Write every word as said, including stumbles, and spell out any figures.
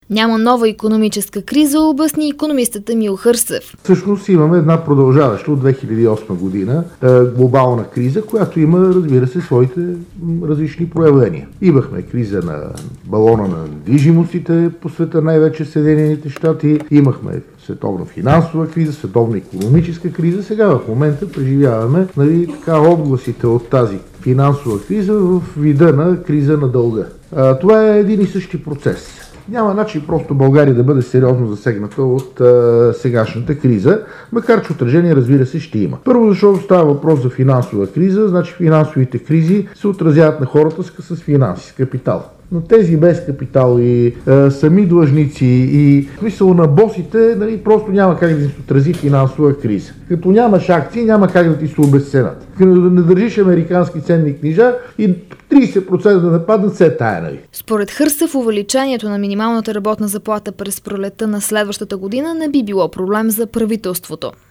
Няма нова икономическа криза, обясни икономистът Емил Хърсев. Всъщност имаме една продължаваща от две хиляди и осма година глобална криза, която има, разбира се, своите различни проявления. Имахме криза на балона на недвижимостите по света, най-вече Съединените щати. Имахме световна финансова криза, световна икономическа криза. Сега в момента преживяваме, нали, така, отгласите от тази финансова криза в вида на криза на дълга. А, това е един и същи процес. Няма начин просто България да бъде сериозно засегната от а, сегашната криза, макар че отражение, разбира се, ще има. Първо, защото става въпрос за финансова криза, значи финансовите кризи се отразяват на хората с, с финанси, с капитал. Но тези без капитал и е, сами длъжници и смисъл на босите, нали, просто няма как да се отрази финансова криза. Като нямаш акции, няма как да ти се обезценят. Като не държиш американски ценни книжа и трийсет процента да нападнат, се тая, нали. Според Хърсев, увеличението на минималната работна заплата през пролетта на следващата година не би било проблем за правителството.